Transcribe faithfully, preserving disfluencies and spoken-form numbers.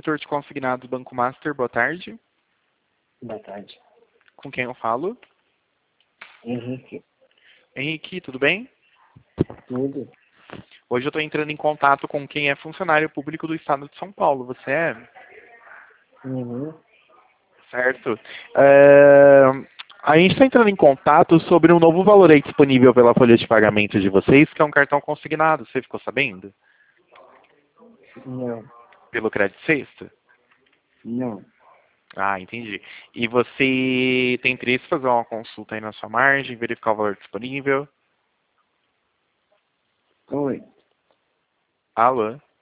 setor de consignados Banco Master, boa tarde. Boa tarde. Com quem eu falo? Henrique. Henrique, tudo bem? Tudo? Hoje eu estou entrando em contato com quem é funcionário público do Estado de São Paulo. Você é? Uhum. Certo. É, A gente está entrando em contato sobre um novo valor aí disponível pela folha de pagamento de vocês, que é um cartão consignado. Você ficou sabendo? Não. Pelo Crédito Sexta? Não. Ah, entendi. E você tem interesse em fazer uma consulta aí na sua margem, verificar o valor disponível? Oi. Alô?